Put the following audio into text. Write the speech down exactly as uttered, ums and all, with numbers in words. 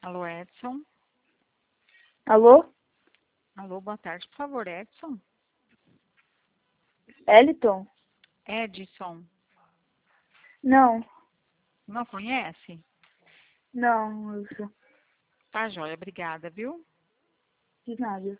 Alô, Edson? Alô? Alô, boa tarde, por favor, Edson? Eliton? Edson, Não, não conhece? não, Wilson. Tá joia, obrigada, viu? De nada.